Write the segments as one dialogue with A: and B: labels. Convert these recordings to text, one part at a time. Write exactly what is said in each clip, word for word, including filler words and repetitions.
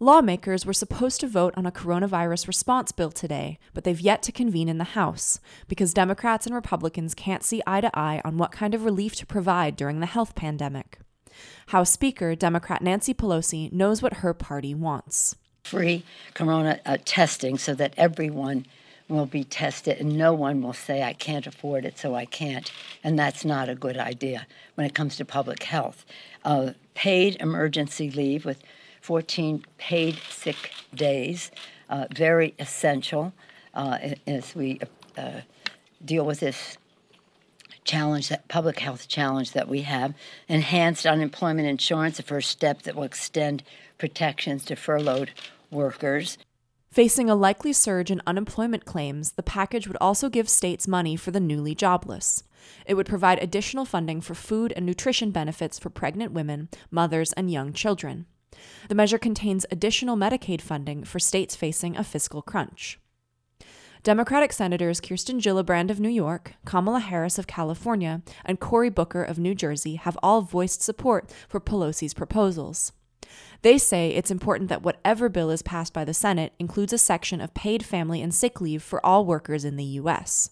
A: Lawmakers were supposed to vote on a coronavirus response bill today, but they've yet to convene in the House because Democrats and Republicans can't see eye to eye on what kind of relief to provide during the health pandemic. House Speaker Democrat Nancy Pelosi knows what her party wants.
B: Free corona uh, testing so that everyone will be tested and no one will say, I can't afford it, so I can't. And that's not a good idea when it comes to public health. Uh, paid emergency leave with fourteen paid sick days, uh, very essential uh, as we uh, deal with this challenge, that public health challenge that we have. Enhanced unemployment insurance, the first step that will extend protections to furloughed workers.
A: Facing a likely surge in unemployment claims, the package would also give states money for the newly jobless. It would provide additional funding for food and nutrition benefits for pregnant women, mothers, and young children. The measure contains additional Medicaid funding for states facing a fiscal crunch. Democratic Senators Kirsten Gillibrand of New York, Kamala Harris of California, and Cory Booker of New Jersey have all voiced support for Pelosi's proposals. They say it's important that whatever bill is passed by the Senate includes a section of paid family and sick leave for all workers in the U S.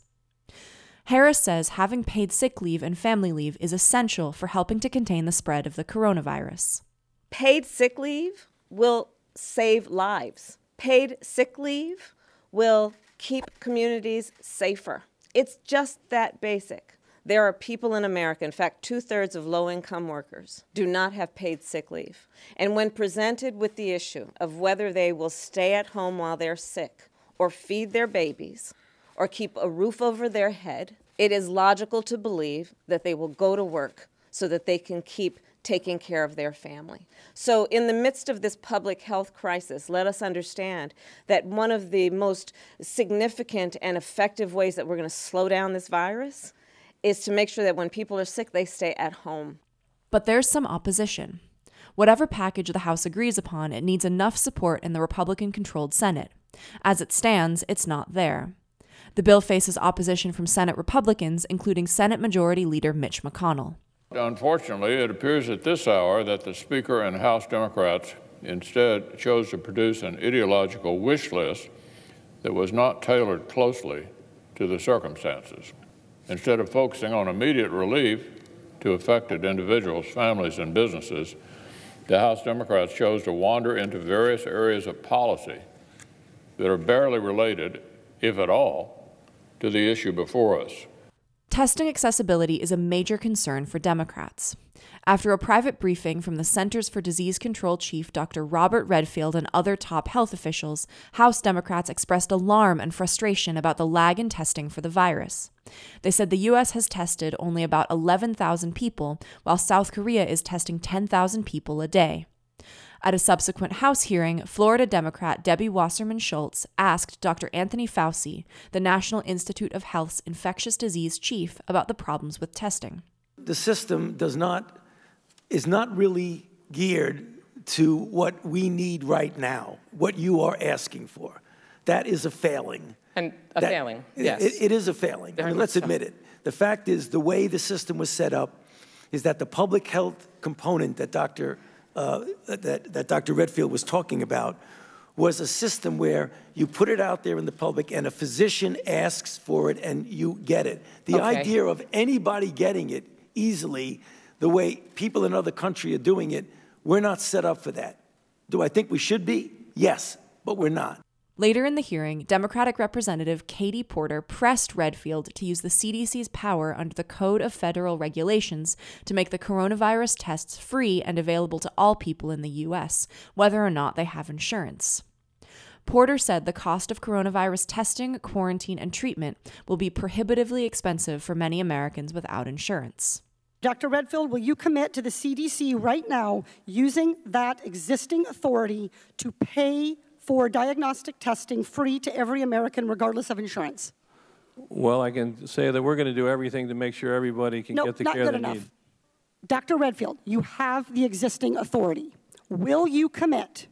A: Harris says having paid sick leave and family leave is essential for helping to contain the spread of the coronavirus.
C: Paid sick leave will save lives. Paid sick leave will keep communities safer. It's just that basic. There are people in America, in fact, two-thirds of low-income workers do not have paid sick leave. And when presented with the issue of whether they will stay at home while they're sick or feed their babies or keep a roof over their head, it is logical to believe that they will go to work so that they can keep taking care of their family. So in the midst of this public health crisis, let us understand that one of the most significant and effective ways that we're going to slow down this virus is to make sure that when people are sick, they stay at home.
A: But there's some opposition. Whatever package the House agrees upon, it needs enough support in the Republican-controlled Senate. As it stands, it's not there. The bill faces opposition from Senate Republicans, including Senate Majority Leader Mitch McConnell.
D: Unfortunately, it appears at this hour that the Speaker and House Democrats instead chose to produce an ideological wish list that was not tailored closely to the circumstances. Instead of focusing on immediate relief to affected individuals, families, and businesses, the House Democrats chose to wander into various areas of policy that are barely related, if at all, to the issue before us.
A: Testing accessibility is a major concern for Democrats. After a private briefing from the Centers for Disease Control chief Doctor Robert Redfield and other top health officials, House Democrats expressed alarm and frustration about the lag in testing for the virus. They said the U S has tested only about eleven thousand people, while South Korea is testing ten thousand people a day. At a subsequent House hearing, Florida Democrat Debbie Wasserman Schultz asked Doctor Anthony Fauci, the National Institute of Health's infectious disease chief, about the problems with testing.
E: The system does not is not really geared to what we need right now, what you are asking for. That is a failing.
F: And a
E: that,
F: failing, yes.
E: It, it is a failing. I mean, let's admit it. The fact is, the way the system was set up is that the public health component that Doctor Uh, that, that Doctor Redfield was talking about was a system where you put it out there in the public and a physician asks for it and you get it. The
F: okay.
E: idea of anybody getting it easily, the way people in other countries are doing it, we're not set up for that. Do I think we should be? Yes, but we're not.
A: Later in the hearing, Democratic Representative Katie Porter pressed Redfield to use the C D C's power under the Code of Federal Regulations to make the coronavirus tests free and available to all people in the U S, whether or not they have insurance. Porter said the cost of coronavirus testing, quarantine, and treatment will be prohibitively expensive for many Americans without insurance.
G: Doctor Redfield, will you commit to the C D C right now using that existing authority to pay for diagnostic testing free to every American regardless of insurance?
H: Well, I can say that we're going to do everything to make sure everybody can
G: no,
H: get the
G: not
H: care
G: good
H: they
G: enough.
H: need.
G: Doctor Redfield, you have the existing authority. Will you commit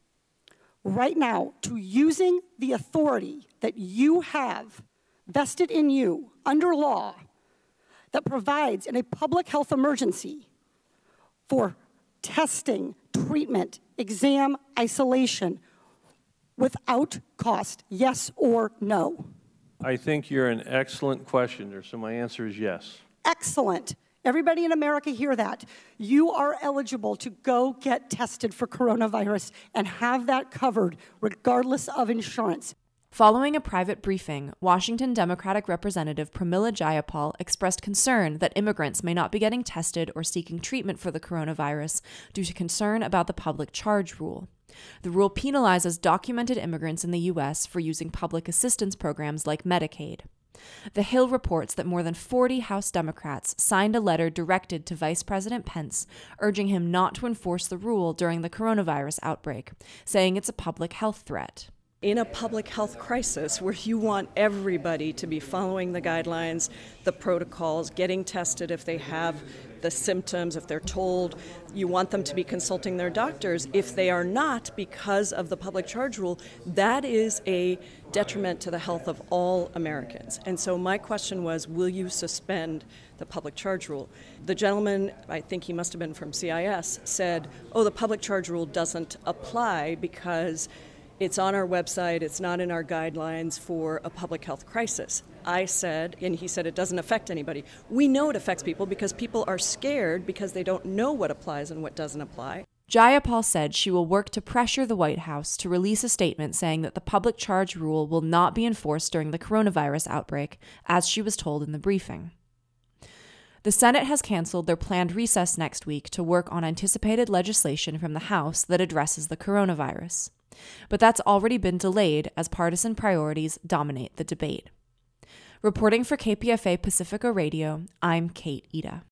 G: right now to using the authority that you have vested in you under law that provides in a public health emergency for testing treatment, exam, isolation, without cost? Yes or no?
H: I think you're an excellent questioner, so my answer is yes.
G: Excellent. Everybody in America hear that. You are eligible to go get tested for coronavirus and have that covered regardless of insurance.
A: Following a private briefing, Washington Democratic Representative Pramila Jayapal expressed concern that immigrants may not be getting tested or seeking treatment for the coronavirus due to concern about the public charge rule. The rule penalizes documented immigrants in the U S for using public assistance programs like Medicaid. The Hill reports that more than forty House Democrats signed a letter directed to Vice President Pence urging him not to enforce the rule during the coronavirus outbreak, saying it's a public health threat.
F: In a public health crisis where you want everybody to be following the guidelines, the protocols, getting tested if they have the symptoms, if they're told, you want them to be consulting their doctors. If they are not, because of the public charge rule, that is a detriment to the health of all Americans. And so my question was, will you suspend the public charge rule? The gentleman, I think he must have been from C I S, said, oh, the public charge rule doesn't apply because it's on our website, it's not in our guidelines for a public health crisis. I said, and he said it doesn't affect anybody. We know it affects people because people are scared because they don't know what applies and what doesn't apply.
A: Jayapal said she will work to pressure the White House to release a statement saying that the public charge rule will not be enforced during the coronavirus outbreak, as she was told in the briefing. The Senate has canceled their planned recess next week to work on anticipated legislation from the House that addresses the coronavirus. But that's already been delayed as partisan priorities dominate the debate. Reporting for K P F A Pacifica Radio, I'm Kate Ida.